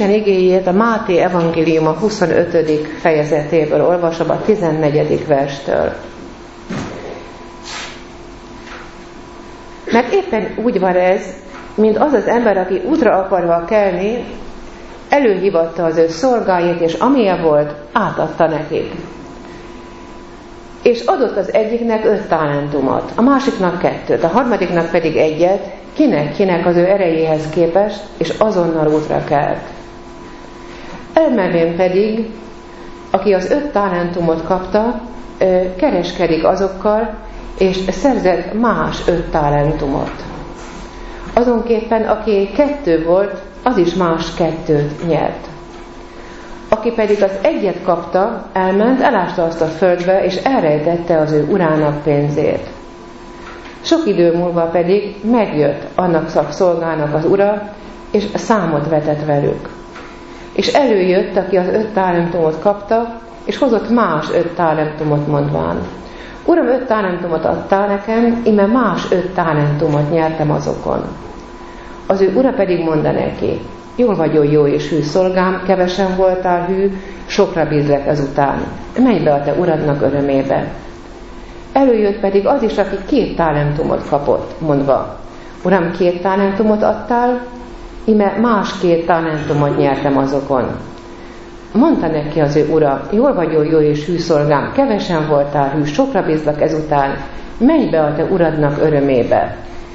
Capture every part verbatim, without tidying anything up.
Isten igéjét a Máté evangélium a huszonötödik fejezetéből olvasom, a tizennegyedik verstől. Mert éppen úgy van ez, mint az az ember, aki útra akarva kelni, előhívatta az ő szolgáit, és amilyen volt, átadta nekik. És adott az egyiknek öt talentumot, a másiknak kettőt, a harmadiknak pedig egyet, kinek-kinek az ő erejéhez képest, és azonnal útra kelt. Elmenvén pedig, aki az öt talentumot kapta, kereskedik azokkal, és szerzett más öt talentumot. Azonképpen, aki kettő volt, az is más kettőt nyert. Aki pedig az egyet kapta, elment, elásta azt a földbe, és elrejtette az ő urának pénzét. Sok idő múlva pedig megjött annak szolgának az ura, és számot vetett velük. És előjött, aki az öt talentumot kapta, és hozott más öt talentumot, mondván: Uram, öt talentumot adtál nekem, íme más öt talentumot nyertem azokon. Az ő ura pedig mondta neki: Jól vagy, jó és hű szolgám, kevesen voltál hű, sokra bízlek ezután. Menj be a te uradnak örömébe. Előjött pedig az is, aki két talentumot kapott, mondva: Uram, két talentumot adtál, íme más két talentumot nyertem azokon. Mondta neki az ő ura: Jól vagy, jó és hű szolgám, kevesen voltál hű, sokra bízlak ezután. Menj be a te uradnak örömébe.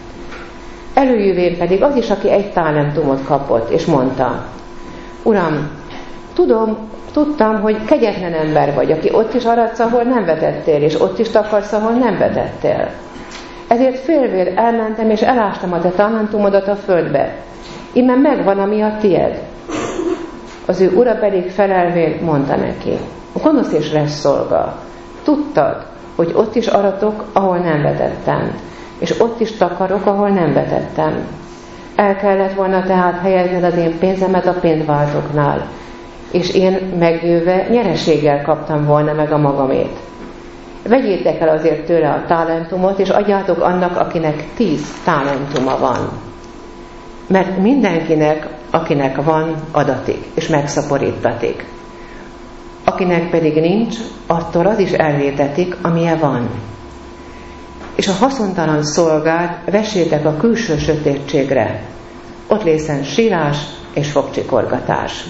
Előjövén pedig az is, aki egy talentumot kapott, és mondta: Uram, tudom, tudtam, hogy kegyetlen ember vagy, aki ott is aradsz, ahol nem vetettél, és ott is takarsz, ahol nem vetettél. Ezért félvér elmentem, és elástam a te talentumodat a földbe. Íme megvan, ami a tied. Az ő ura pedig felelvén mondta neki: Gonosz és resz szolga, tudtad, hogy ott is aratok, ahol nem vetettem, és ott is takarok, ahol nem vetettem. El kellett volna tehát helyezned az én pénzemet a pénzváltóknál, és én megjöve nyereséggel kaptam volna meg a magamét. Vegyétek el azért tőle a talentumot, és adjátok annak, akinek tíz talentuma van. Mert mindenkinek, akinek van, adatik, és megszaporítatik. Akinek pedig nincs, attól az is elvétetik, amilyen van. És a haszontalan szolgát vessétek a külső sötétségre. Ott lészen sírás és fogcsikorgatás.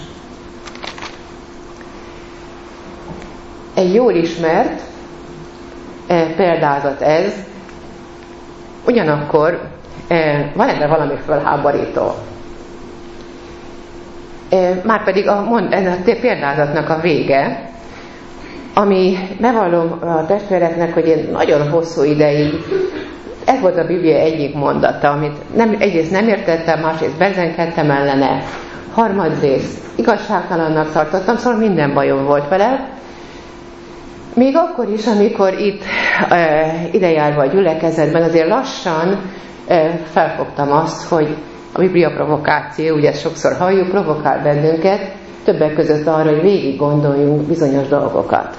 Egy jól ismert eh, példázat ez, ugyanakkor eh, van ebben valami felháborító. Eh, Márpedig a, mond, ez a példázatnak a vége, ami bevallom a testvéreknek, hogy én nagyon hosszú ideig, ez volt a Biblia egyik mondata, amit nem, egyrészt nem értettem, másrészt bezenkedtem ellene, harmadrészt igazságtalannak tartottam, szóval minden bajom volt vele. Még akkor is, amikor itt e, idejárva a gyülekezetben, azért lassan e, felfogtam azt, hogy a Biblia provokáció, ugye ezt sokszor halljuk, provokál bennünket, többek között arra, hogy végig gondoljunk bizonyos dolgokat.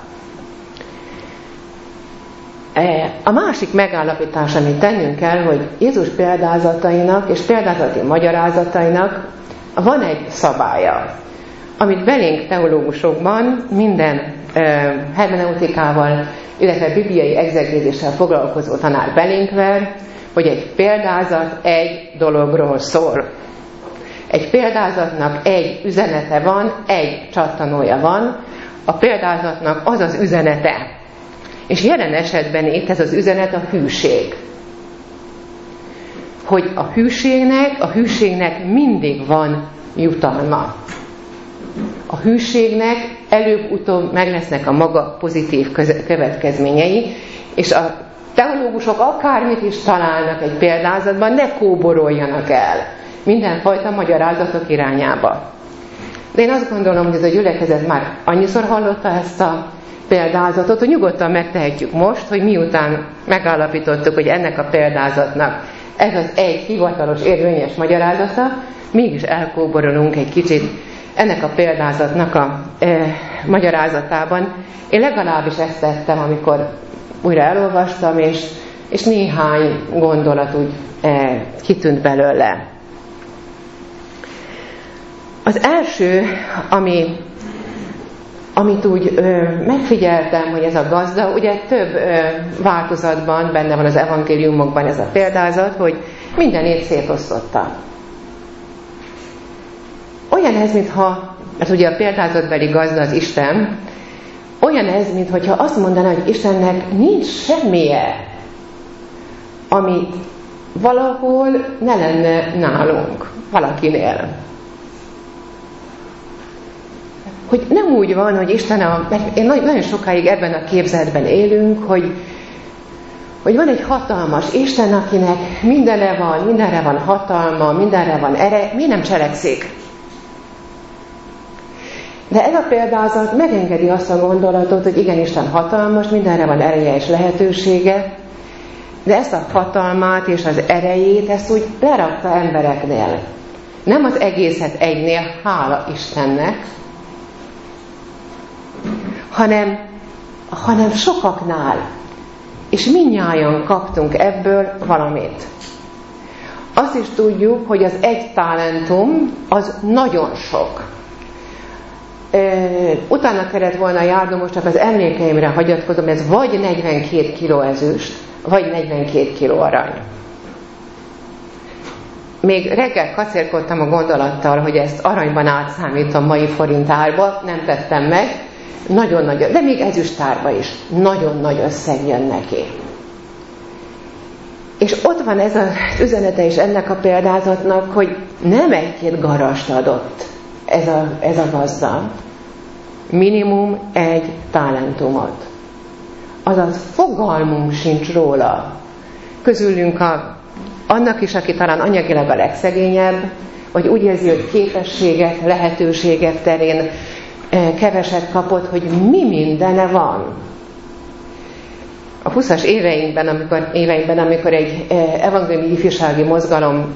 A másik megállapítás, amit tennünk kell, hogy Jézus példázatainak és példázati magyarázatainak van egy szabálya, amit belénk teológusokban minden eh, hermeneutikával, illetve bibliai egzegézéssel foglalkozó tanár belénk ver, hogy egy példázat egy dologról szól. Egy példázatnak egy üzenete van, egy csattanója van, a példázatnak az az üzenete. És jelen esetben itt ez az üzenet a hűség. Hogy a hűségnek, a hűségnek mindig van jutalma. A hűségnek előbb-utóbb meg lesznek a maga pozitív következményei, és a teológusok akármit is találnak egy példázatban, ne kóboroljanak el mindenfajta magyarázatok irányába. De én azt gondolom, hogy ez a gyülekezet már annyiszor hallotta ezt a példázatot, hogy nyugodtan megtehetjük most, hogy miután megállapítottuk, hogy ennek a példázatnak ez az egy hivatalos, érvényes magyarázata, mégis elkóborolunk egy kicsit ennek a példázatnak a e, magyarázatában. Én legalábbis ezt tettem, amikor újra elolvastam, és, és néhány gondolat úgy e, kitűnt belőle. Az első, ami, amit úgy ö, megfigyeltem, hogy ez a gazda, ugye több ö, változatban benne van az evangéliumokban ez a példázat, hogy mindenét szétosztotta. Olyan ez, mintha, hát ugye a példázatbeli gazda az Isten, olyan ez, mintha azt mondaná, hogy Istennek nincs semmije, amit valahol ne lenne nálunk, valakinél. Hogy nem úgy van, hogy Isten, a, mert én nagyon sokáig ebben a képzetben élünk, hogy, hogy van egy hatalmas Isten, akinek mindenre van, mindenre van hatalma, mindenre van ereje, miért nem cselekszik? De ez a példázat megengedi azt a gondolatot, hogy igen, Isten hatalmas, mindenre van ereje és lehetősége, de ezt a hatalmát és az erejét, ezt úgy lerakta embereknél. Nem az egészet egynél, hála Istennek, hanem, hanem sokaknál. És mindnyájan kaptunk ebből valamit. Azt is tudjuk, hogy az egy talentum az nagyon sok. Utána kellett volna járnom, most csak az emlékeimre hagyatkozom, ez vagy negyvenkét kiló ezüst, vagy negyvenkét kiló arany. Még reggel kacérkodtam a gondolattal, hogy ezt aranyban átszámítom mai forintárba, nem tettem meg, nagyon nagy, de még ezüstárba is nagyon nagy összeg jön neki. És ott van ez az üzenete is ennek a példázatnak, hogy nem egy-két garast adott ez a, ez a gazda, minimum egy talentumot. Azaz fogalmunk sincs róla. Közülünk a, annak is, aki talán anyagilag a legszegényebb, vagy úgy érzi, hogy képességek, lehetőségek terén keveset kapott, hogy mi mindene van. A huszas éveinkben, amikor, éveinkben, amikor egy evangéliumi ifjúsági mozgalom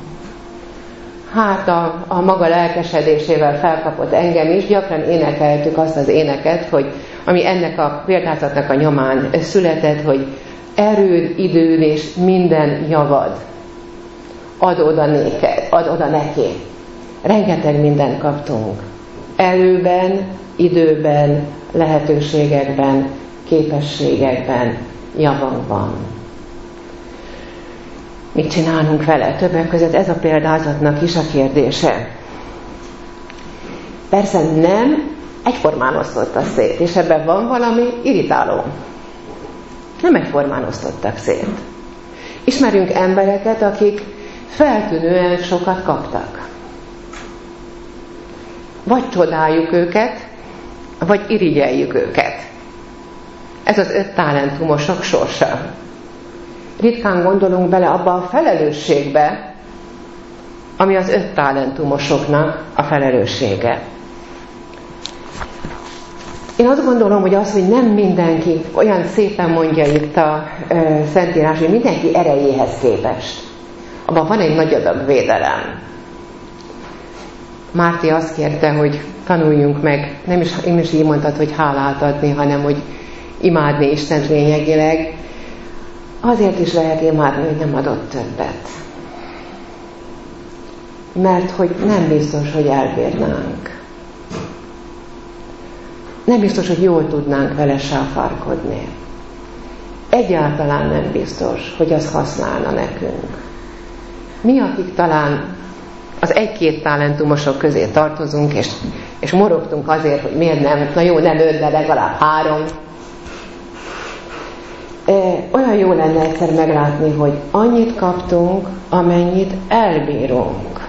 hát a, a maga lelkesedésével felkapott engem is, gyakran énekeltük azt az éneket, hogy ami ennek a példázatnak a nyomán született, hogy erőd, időd és minden javad ad oda néked, ad oda neki. Rengeteg mindent kaptunk. Erőben, időben, lehetőségekben, képességekben, javakban. Mit csinálunk vele? Többek között ez a példázatnak is a kérdése. Persze nem egyformán osztotta szét, és ebben van valami irritáló. Nem egyformán osztottak szét. Ismerünk embereket, akik feltűnően sokat kaptak. Vagy csodáljuk őket, vagy irigyeljük őket. Ez az öt talentumosok sorsa. Ritkán gondolunk bele abba a felelősségbe, ami az öt talentumosoknak a felelőssége. Én azt gondolom, hogy az, hogy nem mindenki, olyan szépen mondja itt a e, Szentírás, hogy mindenki erejéhez képest. Abban van egy nagy adag védelem. Márti azt kérte, hogy tanuljunk meg, nem is, én is így mondtad, hogy hálát adni, hanem hogy imádni Istent lényegileg. Azért is lehet imádni, hogy nem adott többet. Mert hogy nem biztos, hogy elbírnánk. Nem biztos, hogy jól tudnánk vele sáfárkodni. Egyáltalán nem biztos, hogy az használna nekünk. Mi, akik talán az egy-két talentumosok közé tartozunk, és, és morogtunk azért, hogy miért nem, na jó, nem öt, de legalább három. E, olyan jó lenne egyszer meglátni, hogy annyit kaptunk, amennyit elbírunk.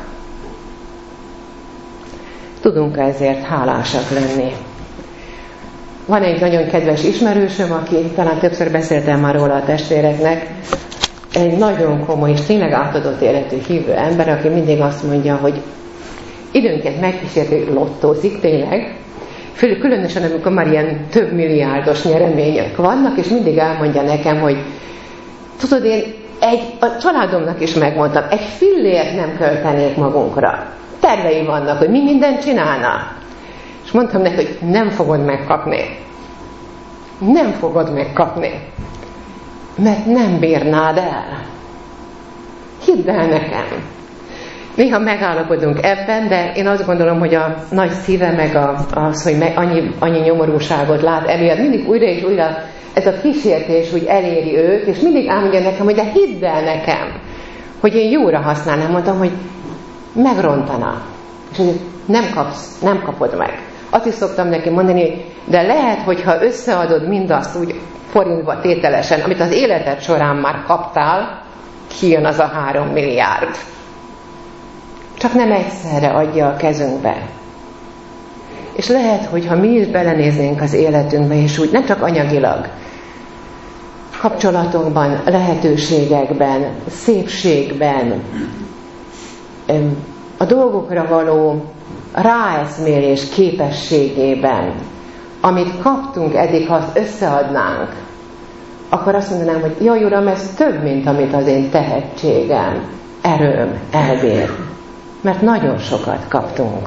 Tudunk ezért hálásak lenni. Van egy nagyon kedves ismerősöm, aki talán többször beszéltem már róla a testvéreknek, egy nagyon komoly és tényleg átadott életű hívő ember, aki mindig azt mondja, hogy időnként megkísérti, lottózik tényleg, különösen amikor már ilyen több milliárdos nyeremények vannak, és mindig elmondja nekem, hogy tudod, én egy, a családomnak is megmondtam, egy fillért nem költenék magunkra. Tervei vannak, hogy mi mindent csinálna. És mondtam neki, hogy nem fogod megkapni. Nem fogod megkapni. Mert nem bírnád el. Hidd el nekem. Néha megállapodunk ebben, de én azt gondolom, hogy a nagy szíve meg a, az, hogy meg annyi, annyi nyomorúságot lát emiatt, mindig újra és újra ez a kísértés úgy eléri őt, és mindig elmondja nekem, hogy de hidd el nekem, hogy én jóra használnám. Mondtam, hogy megrontana. És hogy nem kapsz, nem kapod meg. Azt is szoktam neki mondani, de lehet, hogyha összeadod mindazt úgy forintba tételesen, amit az életed során már kaptál, kijön az a három milliárd. Csak nem egyszerre adja a kezünkbe. És lehet, hogyha mi is belenéznénk az életünkbe, és úgy nem csak anyagilag, kapcsolatokban, lehetőségekben, szépségben, a dolgokra való ráeszmélés képességében, amit kaptunk eddig, ha azt összeadnánk, akkor azt mondanám, hogy jaj, Uram, ez több, mint amit az én tehetségem, erőm elbír. Mert nagyon sokat kaptunk.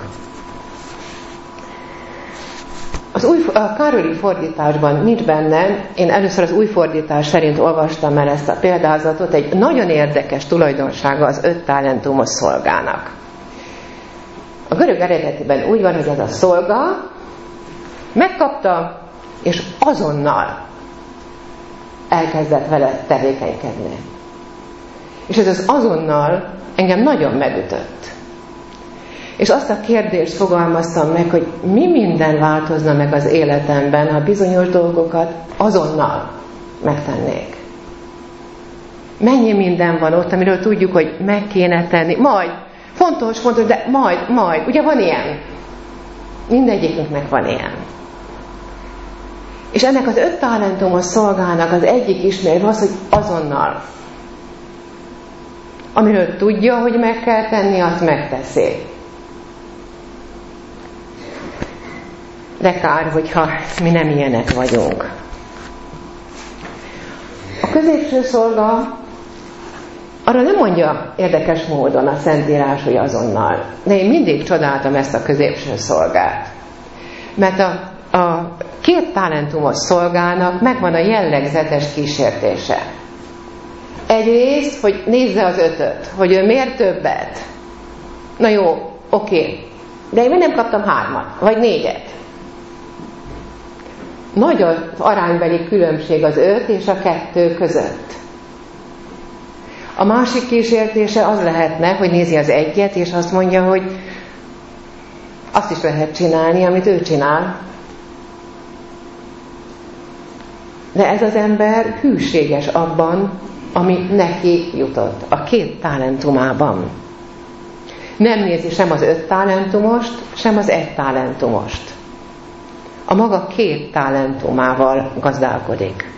Az új, a Károli fordításban nincs benne, én először az új fordítás szerint olvastam el ezt a példázatot, egy nagyon érdekes tulajdonsága az öt talentumos szolgának. A görög eredetiben úgy van, hogy ez a szolga megkapta, és azonnal elkezdett vele tevékenykedni. És ez az azonnal engem nagyon megütött. És azt a kérdést fogalmaztam meg, hogy mi minden változna meg az életemben, ha bizonyos dolgokat azonnal megtennék. Mennyi minden van ott, amiről tudjuk, hogy meg kéne tenni. Majd, fontos, fontos, de majd, majd. Ugye van ilyen? Mindegyikünknek van ilyen. És ennek az öt talentumos szolgának az egyik ismérve az, hogy azonnal. Amiről tudja, hogy meg kell tenni, azt megteszi. De kár, hogyha mi nem ilyenek vagyunk. A középső szolga arra nem mondja érdekes módon a Szentírás, hogy azonnal. De én mindig csodáltam ezt a középső szolgát. Mert a, a két talentumos szolgának megvan a jellegzetes kísértése. Egyrészt, hogy nézze az ötöt, hogy ő miért többet. Na jó, oké. De én még nem kaptam hármat, vagy négyet. Nagy az aránybeli különbség az öt és a kettő között. A másik kísértése az lehetne, hogy nézi az egyet, és azt mondja, hogy azt is lehet csinálni, amit ő csinál. De ez az ember hűséges abban, ami neki jutott, a két talentumában. Nem nézi sem az öt talentumost, sem az egy talentumost. A maga két talentumával gazdálkodik.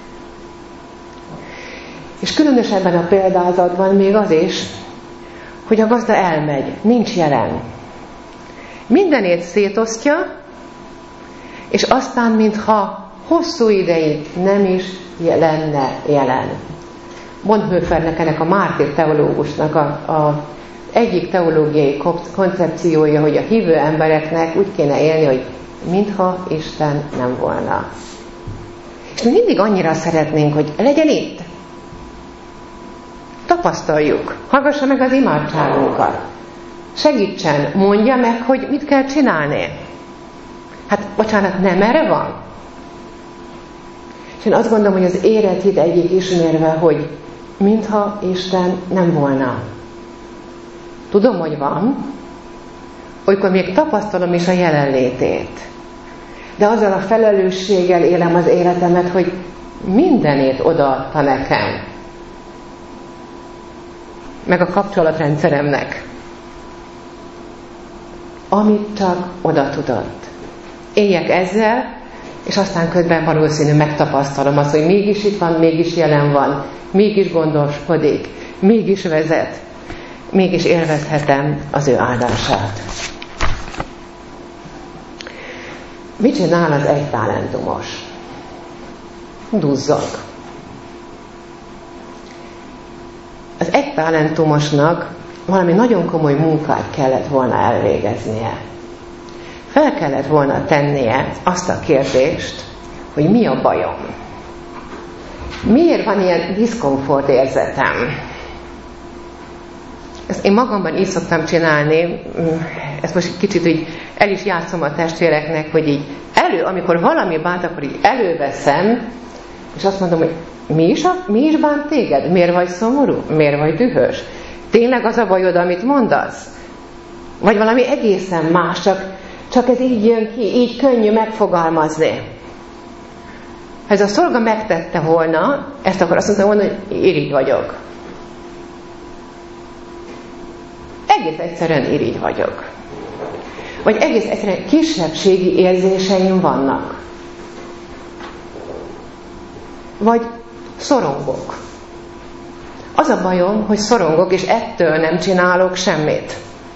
És különösebben a példázatban még az is, hogy a gazda elmegy, nincs jelen. Mindenét szétosztja, és aztán, mintha hosszú ideig nem is lenne jelen. Bonhoeffernek, ennek a mártír teológusnak a, a egyik teológiai koncepciója, hogy a hívő embereknek úgy kéne élni, hogy mintha Isten nem volna. És mi mindig annyira szeretnénk, hogy legyen itt. Tapasztaljuk. Hallgassa meg az imádságunkat. Segítsen, mondja meg, hogy mit kell csinálni. Hát, bocsánat, nem erre van? És én azt gondolom, hogy az érett hit egyik ismérve, hogy mintha Isten nem volna. Tudom, hogy van, olykor még tapasztalom is a jelenlétét. De azzal a felelősséggel élem az életemet, hogy mindenét odaadta nekem. Meg a kapcsolatrendszeremnek. Amit csak oda tudott. Éljek ezzel, és aztán közben valószínű megtapasztalom azt, hogy mégis itt van, mégis jelen van, mégis gondoskodik, mégis vezet, mégis élvezhetem az ő áldását. Mit csinál az egy talentumos? Duzzog. Az egy talentumosnak valami nagyon komoly munkát kellett volna elvégeznie. Fel kellett volna tennie azt a kérdést, hogy mi a bajom. Miért van ilyen diszkomfort érzetem? Ezt én magamban így szoktam csinálni, ezt most kicsit így el is játszom a testvéreknek, hogy így elő, amikor valami bánt, akkor így előveszem, és azt mondom, hogy mi is, a, mi is bánt téged? Miért vagy szomorú? Miért vagy dühös? Tényleg az a bajod, amit mondasz? Vagy valami egészen más, csak, csak ez így jön ki, így könnyű megfogalmazni. Ha ez a szolga megtette volna, ezt akkor azt mondtam volna, hogy irigy vagyok. Egész egyszerűen irigy vagyok. Vagy egész egyszerűen kisebbségi érzéseim vannak. Vagy szorongok. Az a bajom, hogy szorongok, és ettől nem csinálok semmit.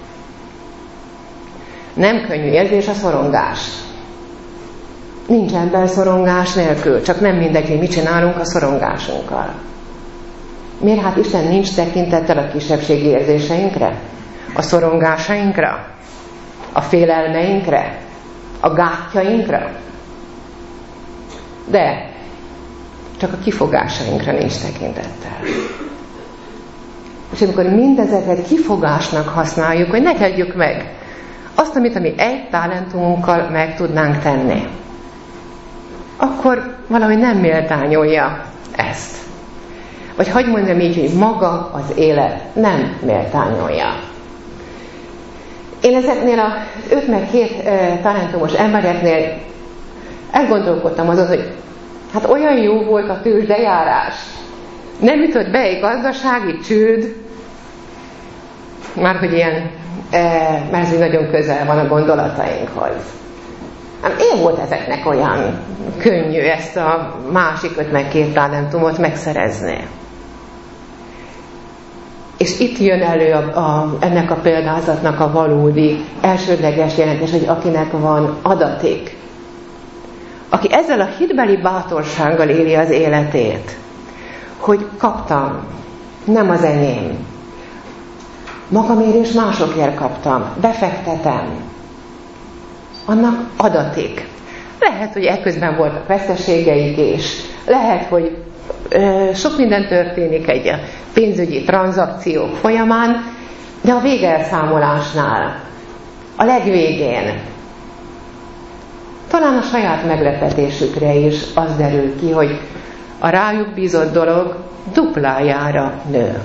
Nem könnyű érzés a szorongás. Nincs ember szorongás nélkül, csak nem mindegy, hogy mit csinálunk a szorongásunkkal. Miért hát Isten nincs tekintettel a kisebbségi érzéseinkre? A szorongásainkra? A félelmeinkre? A gátjainkra? De csak a kifogásainkra nincs tekintettel. És amikor mindezeket kifogásnak használjuk, hogy ne tegyük meg azt, amit mi egy talentumunkkal meg tudnánk tenni, akkor valahogy nem méltányolja ezt. Vagy hadd mondjam így, hogy maga az élet nem méltányolja. Én ezeknél az öt meg hét e, talentumos embereknél elgondolkodtam azon, hogy hát olyan jó volt a tőzsdejárás. Nem ütött be egy gazdasági csőd, már hogy ilyen, e, mert ez nagyon közel van a gondolatainkhoz. Hát én volt ezeknek olyan könnyű ezt a másik öt meg két talentumot megszerezni. És itt jön elő a, a, ennek a példázatnak a valódi, elsődleges jelentés, hogy akinek van adaték. Aki ezzel a hitbeli bátorsággal éli az életét, hogy kaptam, nem az enyém. Magamért és másokért kaptam, befektetem. Annak adaték. Lehet, hogy ekközben voltak veszteségeik is. Lehet, hogy ö, sok minden történik egy pénzügyi tranzakciók folyamán, de a végelszámolásnál, a legvégén, talán a saját meglepetésükre is az derül ki, hogy a rájuk bízott dolog duplájára nő.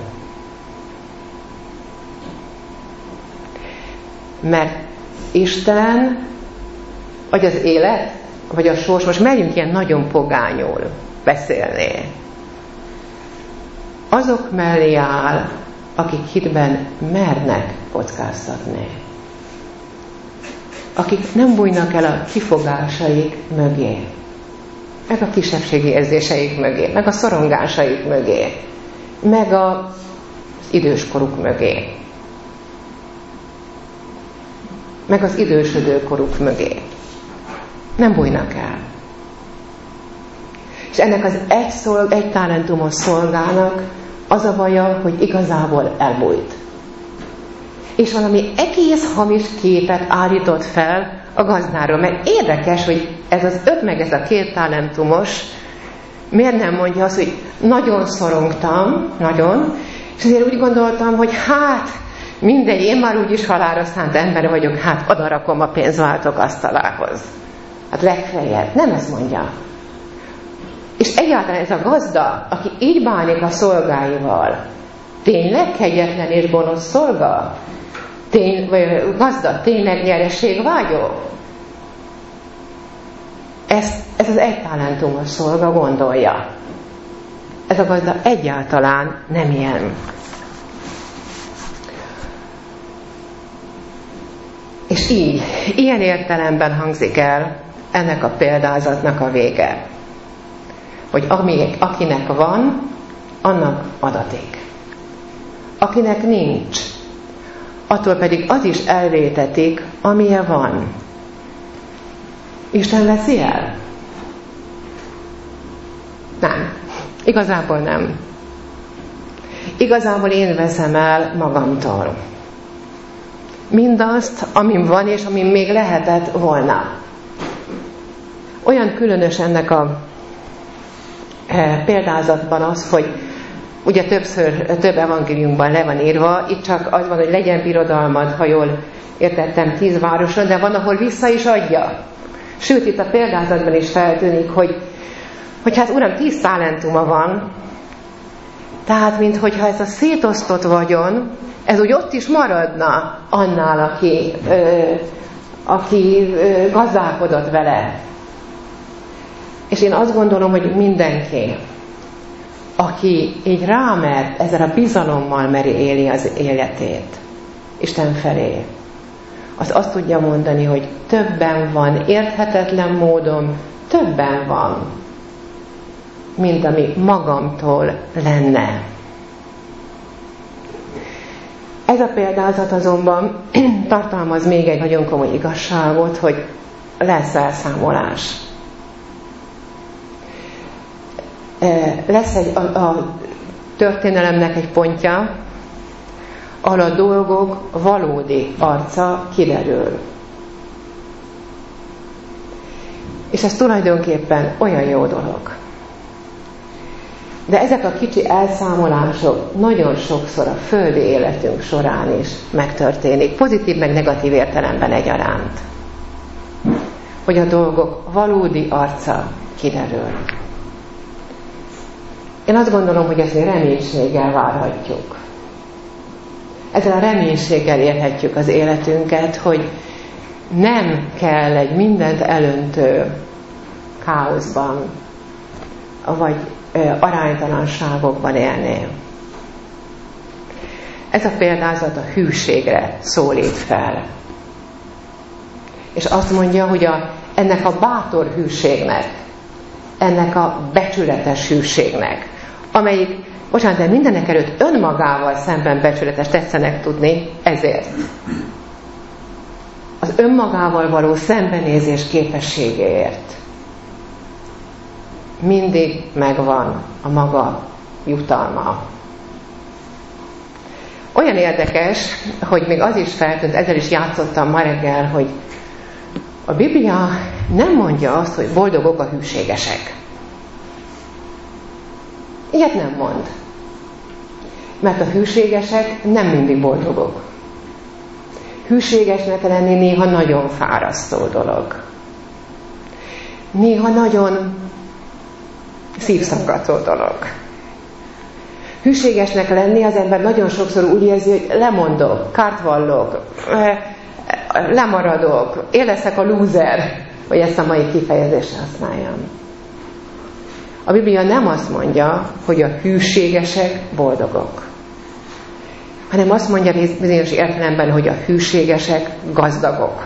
Mert Isten, vagy az élet, vagy a sors, most merjünk ilyen nagyon pogányul beszélni. Azok mellé áll, akik hitben mernek kockáztatni. Akik nem bújnak el a kifogásaik mögé, meg a kisebbségi érzéseik mögé, meg a szorongásaik mögé, meg az időskoruk mögé, meg az idősödő koruk mögé. Nem bújnak el. És ennek az egy, szolg, egy talentumos szolgának az a baja, hogy igazából elbújt. És valami egész hamis képet állított fel a gazdáról. Mert érdekes, hogy ez az öt meg ez a két talentumos miért nem mondja azt, hogy nagyon szorongtam, nagyon, és azért úgy gondoltam, hogy hát mindegy, én már úgyis halálra szánt ember vagyok, hát odarakom a pénzváltók asztalához. Hát legfeljebb. Nem ezt mondja. És egyáltalán ez a gazda, aki így bánik a szolgáival, tényleg kegyetlen és gonosz szolga? Tény, vagy gazda, tényleg nyereségvágyó? Ez, ez az egy talentumos szolga gondolja. Ez a gazda egyáltalán nem ilyen. És így, ilyen értelemben hangzik el ennek a példázatnak a vége. Hogy amíg, akinek van, annak adaték. Akinek nincs, attól pedig az is elvétetik, amilyen van. Isten veszi el? Nem. Igazából nem. Igazából én veszem el magamtól. Mindazt, amin van, és amin még lehetett volna. Olyan különös ennek a e, példázatban az, hogy Ugye többször, több evangéliumban le van írva, itt csak az van, hogy legyen birodalmad, ha jól értettem, tíz városon, de van, ahol vissza is adja. Sőt, itt a példázatban is feltűnik, hogy, hogy hát uram, tíz talentuma van, tehát, minthogyha ez a szétosztott vagyon, ez úgy ott is maradna annál, aki, ö, aki ö, gazdálkodott vele. És én azt gondolom, hogy mindenki, aki így rámer, ezzel a bizalommal meri élni az életét Isten felé, az azt tudja mondani, hogy többen van, érthetetlen módon többen van, mint ami magamtól lenne. Ez a példázat azonban tartalmaz még egy nagyon komoly igazságot, hogy lesz elszámolás. Lesz egy, a, a történelemnek egy pontja, ahol a dolgok valódi arca kiderül. És ez tulajdonképpen olyan jó dolog. De ezek a kicsi elszámolások nagyon sokszor a földi életünk során is megtörténik, pozitív meg negatív értelemben egyaránt. Hogy a dolgok valódi arca kiderül. Én azt gondolom, hogy ezt reménységgel várhatjuk. Ezzel a reménységgel érhetjük az életünket, hogy nem kell egy mindent elöntő káoszban, vagy aránytalanságokban élni. Ez a példázat a hűségre szólít fel. És azt mondja, hogy a, ennek a bátor hűségnek, ennek a becsületes hűségnek, amelyik, bocsánat, de mindenek előtt önmagával szemben becsületes, tetszenek tudni, ezért. Az önmagával való szembenézés képességéért mindig megvan a maga jutalma. Olyan érdekes, hogy még az is feltűnt, ezzel is játszottam ma reggel, hogy a Biblia nem mondja azt, hogy boldogok a hűségesek. Ilyet nem mond. Mert a hűségesek nem mindig boldogok. Hűségesnek lenni néha nagyon fárasztó dolog. Néha nagyon szívszaggató dolog. Hűségesnek lenni az ember nagyon sokszor úgy érzi, hogy lemondok, kárt vallok, lemaradok, én leszek a lúzer, hogy ezt a mai kifejezést használjam. A Biblia nem azt mondja, hogy a hűségesek boldogok, hanem azt mondja bizonyos értelemben, hogy a hűségesek gazdagok.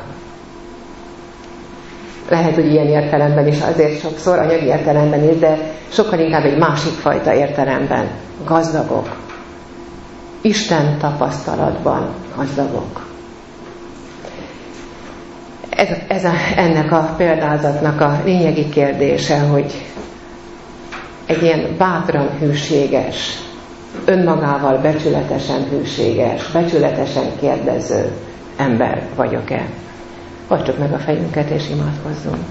Lehet, hogy ilyen értelemben is, azért sokszor, anyagi értelemben is, de sokkal inkább egy másik fajta értelemben. Gazdagok. Isten tapasztalatban gazdagok. Ez, ez a, ennek a példázatnak a lényegi kérdése, hogy egy ilyen bátran hűséges, önmagával becsületesen hűséges, becsületesen kérdező ember vagyok-e? Hajtsuk meg a fejünket és imádkozzunk.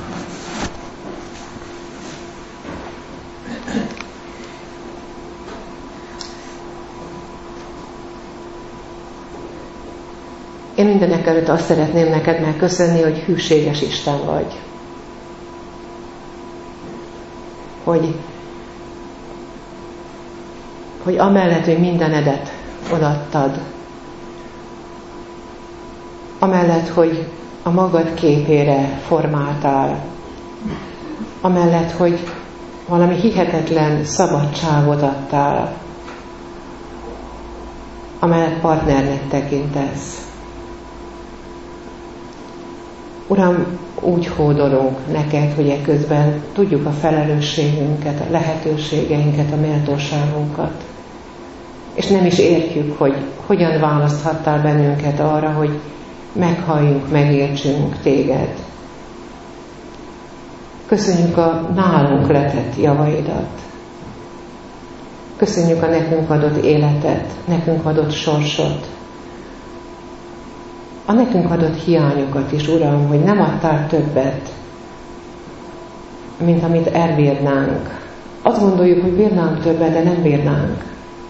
Én mindenek előtt azt szeretném neked megköszönni, hogy hűséges Isten vagy. Hogy, hogy amellett, hogy mindenedet odaadtad, amellett, hogy a magad képére formáltál, amellett, hogy valami hihetetlen szabadságot adtál, amellett partnernek tekintesz. Uram, úgy hódolunk neked, hogy eközben tudjuk a felelősségünket, a lehetőségeinket, a méltóságunkat. És nem is értjük, hogy hogyan választhattál bennünket arra, hogy meghalljunk, megértsünk téged. Köszönjük a nálunk letett javaidat. Köszönjük a nekünk adott életet, nekünk adott sorsot. A nekünk adott hiányokat is, Uram, hogy nem adtál többet, mint amit elbírnánk. Azt gondoljuk, hogy bírnánk többet, de nem bírnánk.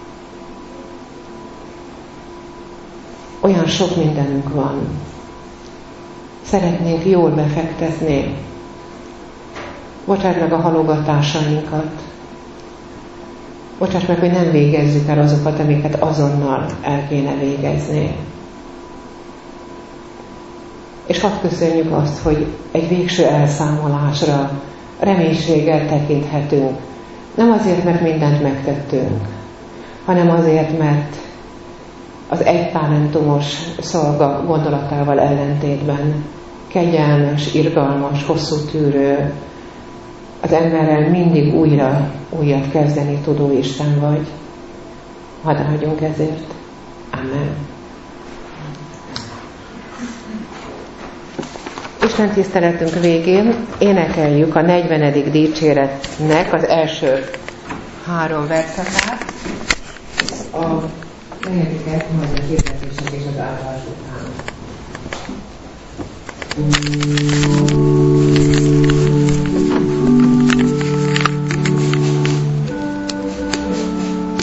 Olyan sok mindenünk van. Szeretnénk jól befektetni. Bocsáss meg a halogatásainkat. Bocsáss meg, hogy nem végezzük el azokat, amiket azonnal el kéne végezni. És hadd köszönjük azt, hogy egy végső elszámolásra reménységgel tekinthetünk. Nem azért, mert mindent megtettünk, hanem azért, mert az egy talentumos szolga gondolatával ellentétben kegyelmes, irgalmas, hosszú tűrő, az emberrel mindig újra újat kezdeni tudó Isten vagy. Hadd áldjunk ezért. Amen. Isten tiszteletünk végén énekeljük a negyvenedik dicséretnek az első három verszakát, a negyediket, majd a hirdetések és az áldás után.